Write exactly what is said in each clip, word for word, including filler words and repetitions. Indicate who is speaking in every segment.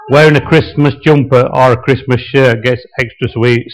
Speaker 1: Wearing a Christmas jumper or a Christmas shirt gets extra sweets.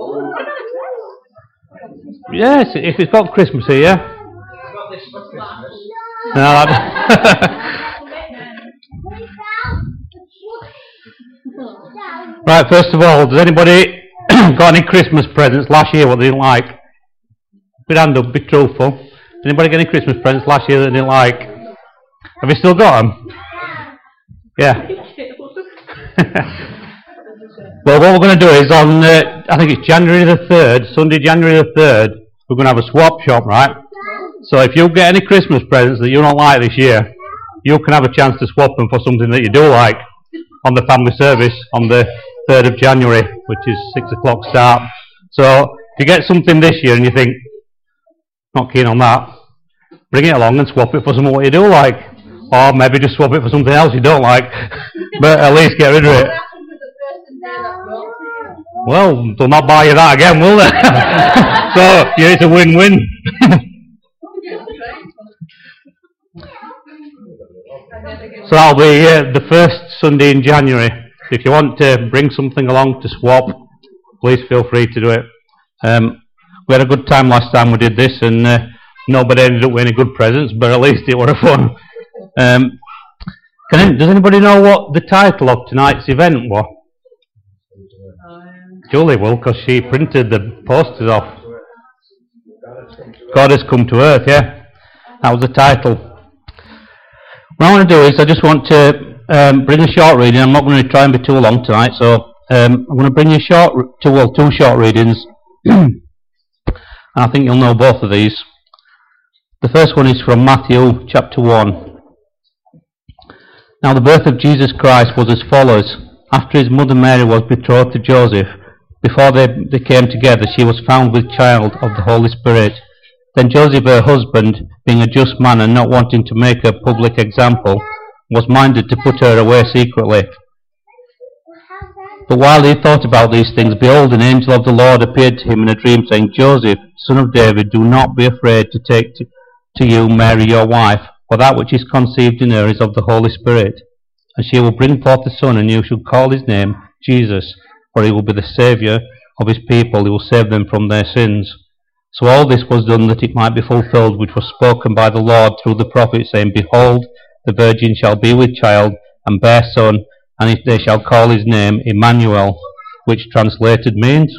Speaker 1: Yes, if it's got Christmas here. No, right, first of all, does anybody got any Christmas presents last year what they didn't like? Be hand up, be truthful. Anybody get any Christmas presents last year that they didn't like? Have you still got them? Yeah. Well, what we're going to do is on, uh, I think it's January the third, Sunday, January the third, we're going to have a swap shop, right? So if you get any Christmas presents that you don't like this year, you can have a chance to swap them for something that you do like on the family service on the third of January, which is six o'clock start. So if you get something this year and you think, not keen on that, bring it along and swap it for something what you do like. Or maybe just swap it for something else you don't like, but at least get rid of it. Well, they'll not buy you that again, will they? So, yeah, it's a win-win. So that'll be uh, the first Sunday in January. If you want to bring something along to swap, please feel free to do it. Um, we had a good time last time we did this, and uh, nobody ended up with any good presents, but at least it was fun. Um, can, does anybody know what the title of tonight's event was? Julie will, because she printed the posters off. God has come to earth, yeah. That was the title. What I want to do is I just want to um, bring a short reading. I'm not going to try and be too long tonight, so um, I'm going to bring you short, two, well, two short readings. I think you'll know both of these. The first one is from Matthew chapter one. Now the birth of Jesus Christ was as follows. After his mother Mary was betrothed to Joseph, before they, they came together, she was found with child of the Holy Spirit. Then Joseph, her husband, being a just man and not wanting to make a public example, was minded to put her away secretly. But while he thought about these things, behold, an angel of the Lord appeared to him in a dream, saying, Joseph, son of David, do not be afraid to take to, to you Mary your wife, for that which is conceived in her is of the Holy Spirit. And she will bring forth a son, and you shall call his name Jesus, for he will be the Saviour of his people. He will save them from their sins. So all this was done that it might be fulfilled, which was spoken by the Lord through the prophet, saying, Behold, the virgin shall be with child, and bear son, and they shall call his name Emmanuel, which translated means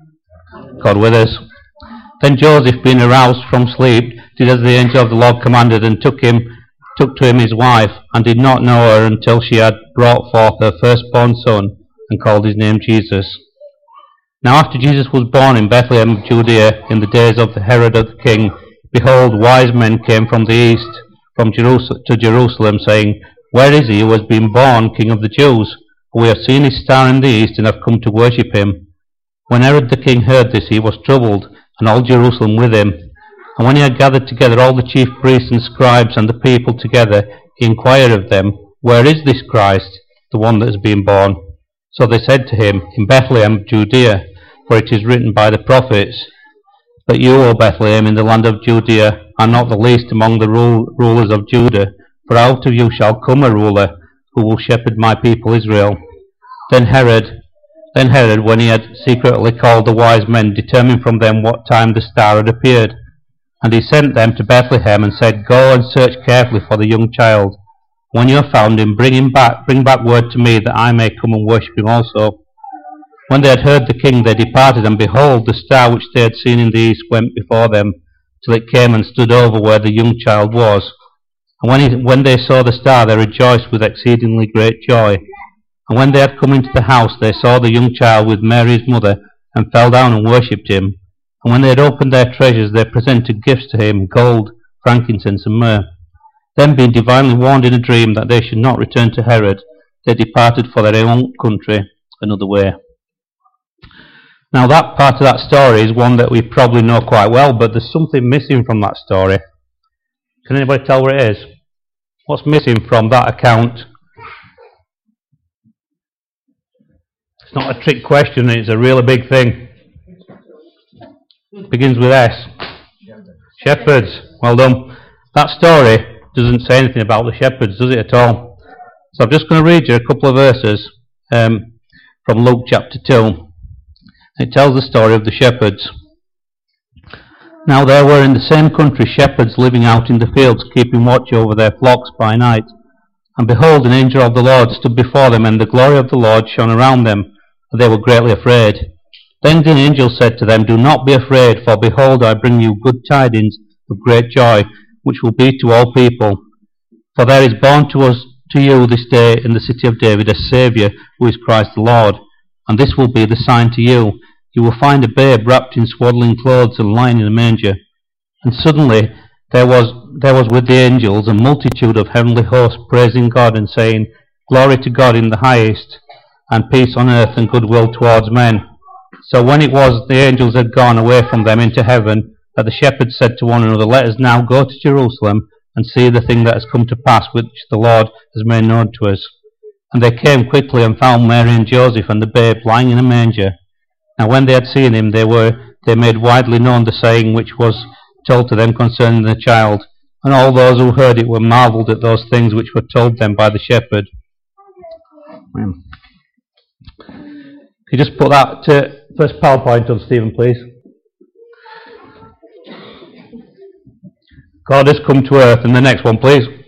Speaker 1: God with us. Then Joseph, being aroused from sleep, did as the angel of the Lord commanded, and took him, took to him his wife, and did not know her until she had brought forth her firstborn son, and called his name Jesus. Now after Jesus was born in Bethlehem of Judea, in the days of the Herod of the king, behold, wise men came from the east, from Jerusalem to Jerusalem, saying, Where is he who has been born King of the Jews? For we have seen his star in the east, and have come to worship him. When Herod the king heard this, he was troubled, and all Jerusalem with him. And when he had gathered together all the chief priests and scribes and the people together, he inquired of them, Where is this Christ, the one that has been born? So they said to him, In Bethlehem of Judea, for it is written by the prophets, But you, O Bethlehem, in the land of Judea, are not the least among the rule, rulers of Judah, for out of you shall come a ruler, who will shepherd my people Israel. Then Herod, then Herod, when he had secretly called the wise men, determined from them what time the star had appeared. And he sent them to Bethlehem, and said, Go and search carefully for the young child. When you have found him, bring him back, bring back word to me, that I may come and worship him also. When they had heard the king, they departed, and behold, the star which they had seen in the east went before them, till it came and stood over where the young child was. And when, he, when they saw the star, they rejoiced with exceedingly great joy. And when they had come into the house, they saw the young child with Mary his mother, and fell down and worshipped him. And when they had opened their treasures, they presented gifts to him, gold, frankincense, and myrrh. Then, being divinely warned in a dream that they should not return to Herod, they departed for their own country another way. Now that part of that story is one that we probably know quite well, but there's something missing from that story. Can anybody tell where it is? What's missing from that account? It's not a trick question, it's a really big thing. It begins with S. Shepherds. Well done. That story doesn't say anything about the shepherds, does it at all? So I'm just going to read you a couple of verses um, from Luke chapter two. It tells the story of the shepherds. Now there were in the same country shepherds living out in the fields, keeping watch over their flocks by night. And behold, an angel of the Lord stood before them, and the glory of the Lord shone around them, and they were greatly afraid. Then the angel said to them, Do not be afraid, for behold, I bring you good tidings of great joy, which will be to all people. For there is born to us, to you this day in the city of David, a Saviour, who is Christ the Lord. And this will be the sign to you. You will find a babe wrapped in swaddling clothes and lying in a manger. And suddenly there was there was with the angels a multitude of heavenly hosts praising God and saying, Glory to God in the highest, and peace on earth and goodwill towards men. So when it was the angels had gone away from them into heaven, that the shepherds said to one another, Let us now go to Jerusalem and see the thing that has come to pass, which the Lord has made known to us. And they came quickly and found Mary and Joseph and the babe lying in a manger. Now when they had seen him, they were they made widely known the saying which was told to them concerning the child. And all those who heard it were marvelled at those things which were told them by the shepherd. Can you just put that to first PowerPoint on, Stephen, please? God has come to earth. And the next one, please. If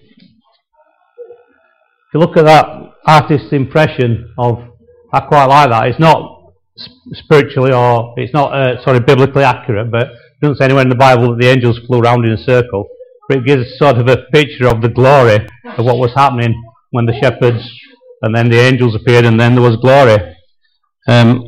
Speaker 1: you look at that artist's impression of, I quite like that. It's not spiritually or it's not uh, sorry biblically accurate, but it doesn't say anywhere in the Bible that the angels flew around in a circle, but it gives sort of a picture of the glory of what was happening when the shepherds and then the angels appeared and then there was glory. Um,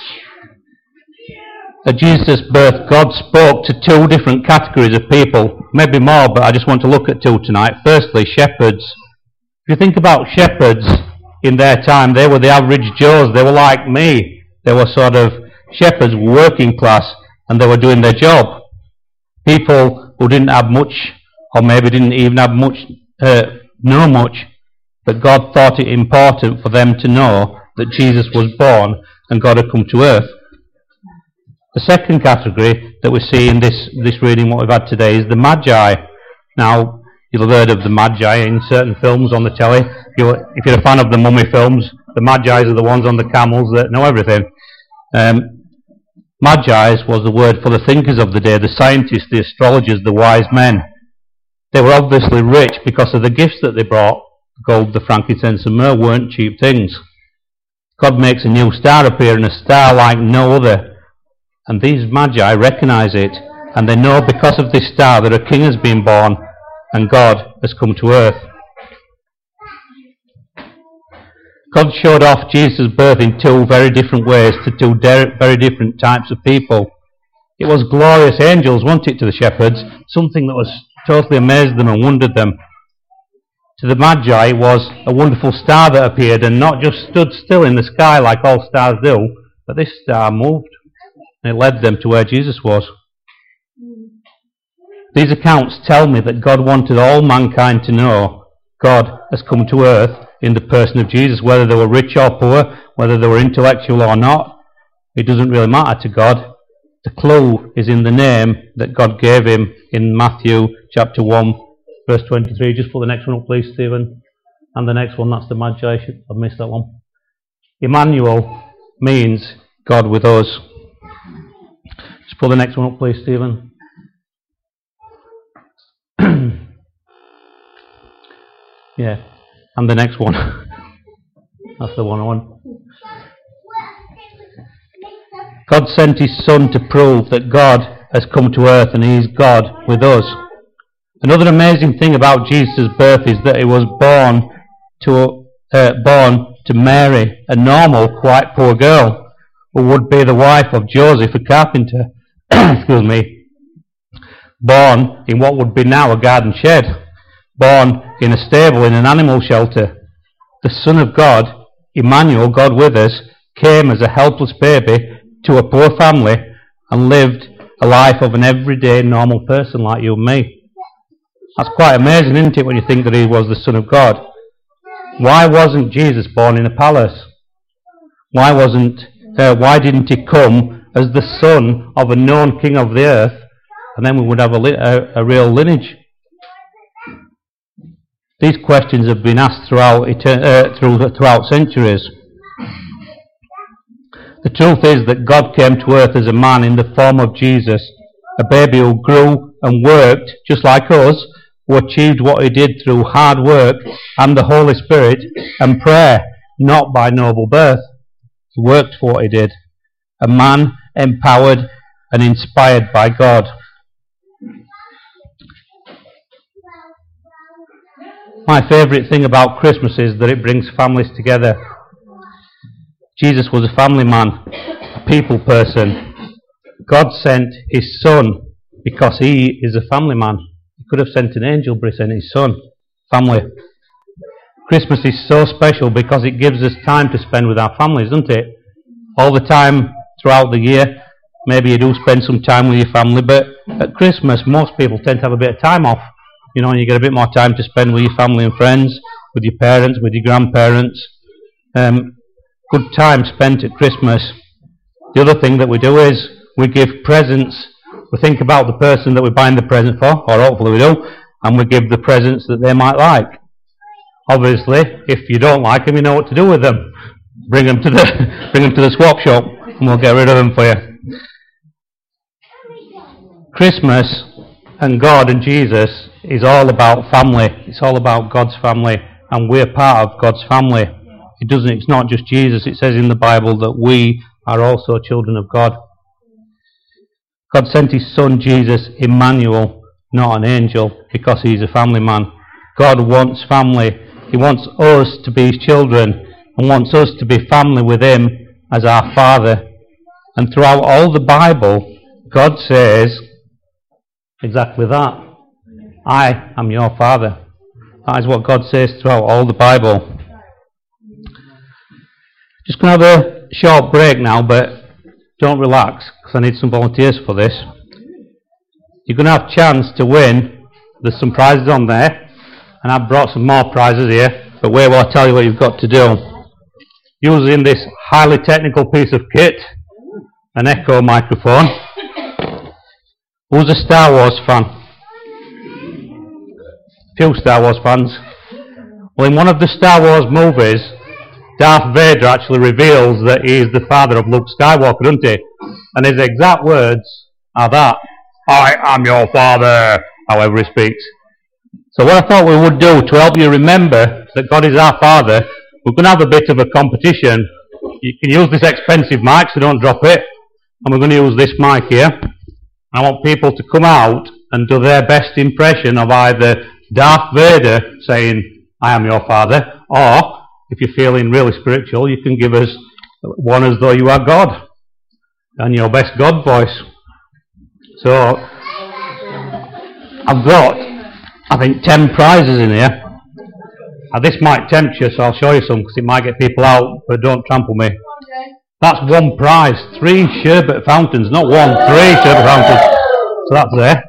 Speaker 1: at Jesus' birth, God spoke to two different categories of people, maybe more, but I just want to look at two tonight. Firstly, shepherds. If you think about shepherds in their time, they were the average Joes. They were like me. They were sort of shepherds, working class, and they were doing their job. People who didn't have much, or maybe didn't even have much, uh, know much, but God thought it important for them to know that Jesus was born and God had come to earth. The second category that we see in this, this reading, what we've had today, is the Magi. Now, you'll have heard of the Magi in certain films on the telly. If you're, if you're a fan of the Mummy films, the Magi's are the ones on the camels that know everything. Um, Magi's was the word for the thinkers of the day, the scientists, the astrologers, the wise men. They were obviously rich because of the gifts that they brought. Gold, the frankincense and myrrh weren't cheap things. God makes a new star appear, and a star like no other. And these Magi recognise it, and they know because of this star that a king has been born, and God has come to earth. God showed off Jesus' birth in two very different ways to two very different types of people. It was glorious angels, wasn't it, to the shepherds? Something that was totally amazed them and wondered them. To the Magi, it was a wonderful star that appeared and not just stood still in the sky like all stars do, but this star moved and it led them to where Jesus was. These accounts tell me that God wanted all mankind to know God has come to earth in the person of Jesus, whether they were rich or poor, whether they were intellectual or not. It doesn't really matter to God. The clue is in the name that God gave him in Matthew chapter one, verse twenty-three. Just put the next one up, please, Stephen. And the next one, that's the Magi. I've missed that one. Emmanuel means God with us. Just put the next one up, please, Stephen. Yeah. And the next one. That's the one I want. God sent his Son to prove that God has come to earth and he is God with us. Another amazing thing about Jesus' birth is that he was born to uh, born to Mary, a normal, quite poor girl, who would be the wife of Joseph, a carpenter. Excuse me. Born in what would be now a garden shed. Born in a stable in an animal shelter. The Son of God, Emmanuel, God with us, came as a helpless baby to a poor family and lived a life of an everyday normal person like you and me. That's quite amazing, isn't it, when you think that he was the Son of God? Why wasn't Jesus born in a palace? Why wasn't? Uh, why didn't he come as the son of a known king of the earth, and then we would have a, li- a, a real lineage? These questions have been asked throughout, uh, through, throughout centuries. The truth is that God came to earth as a man in the form of Jesus, a baby who grew and worked just like us, who achieved what he did through hard work and the Holy Spirit and prayer, not by noble birth. He worked for what he did. A man empowered and inspired by God. My favourite thing about Christmas is that it brings families together. Jesus was a family man, a people person. God sent his son because he is a family man. He could have sent an angel, but he sent his son. Family. Christmas is so special because it gives us time to spend with our families, doesn't it? All the time throughout the year, maybe you do spend some time with your family, but at Christmas most people tend to have a bit of time off. You know, and you get a bit more time to spend with your family and friends, with your parents, with your grandparents. Um, good time spent at Christmas. The other thing that we do is we give presents. We think about the person that we're buying the present for, or hopefully we do, and we give the presents that they might like. Obviously, if you don't like them, you know what to do with them. Bring them to the bring them to the swap shop, and we'll get rid of them for you. Christmas and God and Jesus is all about family. It's all about God's family, and we're part of God's family. It doesn't. It's not just Jesus. It says in the Bible that we are also children of God. God sent his son Jesus, Emmanuel, not an angel, because he's a family man. God wants family. He wants us to be his children and wants us to be family with him as our Father. And throughout all the Bible, God says exactly that. I am your Father. That is what God says throughout all the Bible. Just going to have a short break now, but don't relax, because I need some volunteers for this. You're going to have a chance to win. There's some prizes on there, and I've brought some more prizes here, but wait while I tell you what you've got to do. Using this highly technical piece of kit, an echo microphone. Who's a Star Wars fan? Few Star Wars fans. Well, in one of the Star Wars movies, Darth Vader actually reveals that he is the father of Luke Skywalker, doesn't he? And his exact words are that, I am your father, however he speaks. So what I thought we would do to help you remember that God is our Father, we're going to have a bit of a competition. You can use this expensive mic, so don't drop it. And we're going to use this mic here. I want people to come out and do their best impression of either Darth Vader saying, I am your Father, or if you're feeling really spiritual, you can give us one as though you are God, and your best God voice. So, I've got, I think, ten prizes in here. Now, this might tempt you, so I'll show you some, because it might get people out, but don't trample me. That's one prize, three sherbet fountains, not one, three sherbet fountains. So that's there.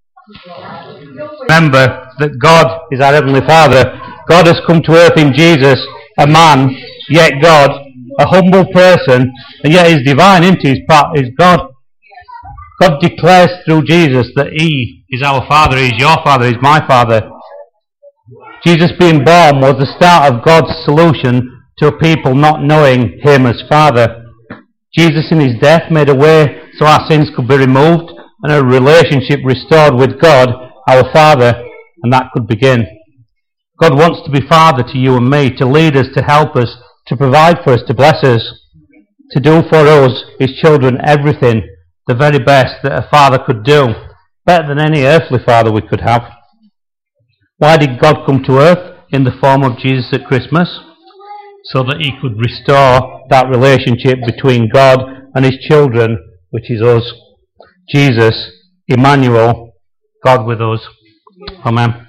Speaker 1: Remember that God is our Heavenly Father. God has come to earth in Jesus, a man, yet God, a humble person, and yet he's divine, isn't he? He's, part, he's God. God declares through Jesus that he is our Father, he's your Father, he's my Father. Jesus being born was the start of God's solution to people not knowing him as Father. Jesus in his death made a way so our sins could be removed and a relationship restored with God, our Father, and that could begin. God wants to be Father to you and me, to lead us, to help us, to provide for us, to bless us, to do for us, his children, everything, the very best that a father could do, better than any earthly father we could have. Why did God come to earth in the form of Jesus at Christmas? So that he could restore that relationship between God and his children, which is us. Jesus, Emmanuel, God with us. Amen.